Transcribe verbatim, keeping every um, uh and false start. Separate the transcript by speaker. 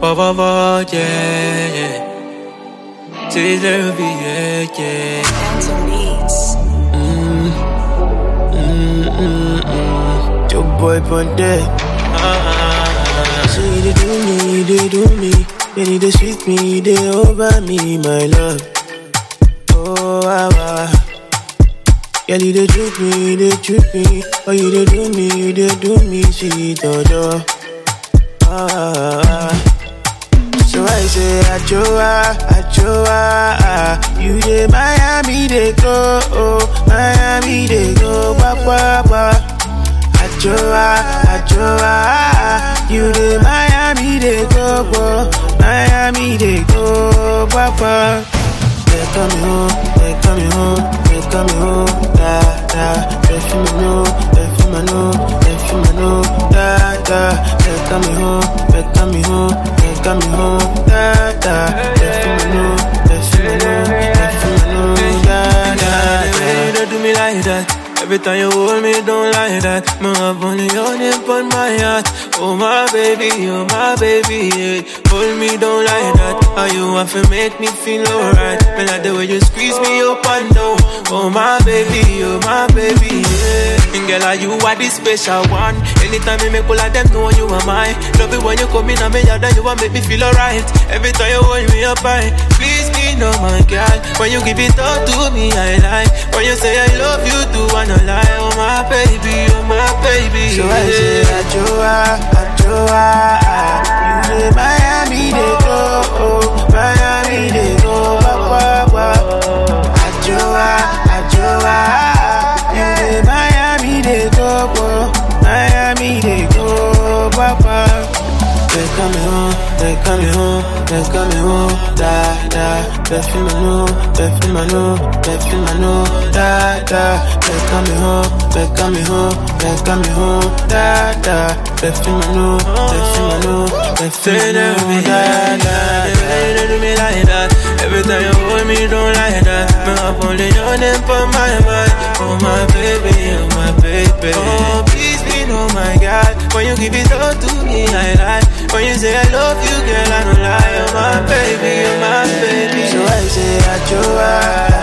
Speaker 1: Por favor, yeah, yeah. Si je vis, yeah, yeah. Mm, mm, mm, mm. Your boy Ponte. Ah, so you dey do me, you dey do me. Then you dey sweet me, you dey over me, my love. Oh, ah, ah. Girl, you dey trick me, you dey trick me. Oh, you dey do me, you dey do me, sweet ojo. Ah, so I say, Achoa, Achoa, you dey Miami, dey go, oh, Miami, dey go, ba ba ba. Achoa, Achoa, you dey Miami, dey go, oh, Miami, dey go, ba ba. They call me home, they call me home, they call me home, da da. They feel me know, they feel me know, they feel me know, da da. They call me home, they call me home, they call me home, da da. They feel me know, they feel me know, they feel me know, da da. They don't do me like that. Every time you hold me, don't like that. My have only your name on my heart. Oh my baby, oh my baby, yeah. Hold me, don't like that. How you want to make me feel alright? Me like the way you squeeze me up and down. Oh my baby, oh my baby, yeah. And girl, are you are the special one? Anytime you make all of them know you are mine. Love it when you come in and me yard and you want make me feel alright. Every time you hold me up high, please me know my girl. When you give it all to me, I like. When you say I love you, do I know lie, oh my baby, oh my baby. So I say, Achoa, Achoa, you dey Miami, dey go, oh, Miami, dey go, ba ba ba. Achoa, Achoa, you dey Miami, dey go, oh, Miami, dey go, ba ba. They call me home, they call me home, they call me home, da da. They feel me know, they feel me know, they feel me know, da da. They call me home, they call me home, they call me home, da da. They feel me know, they feel me know, they feel me know, da da. They do me like that. Every time you hold me, don't like that. Me up only your name for my mind. Oh my baby, oh my baby. Oh please be know my God. When you give it all to me, I like. When you say I love you, girl, I don't lie. Oh my baby, oh my baby. So I say, Achoa,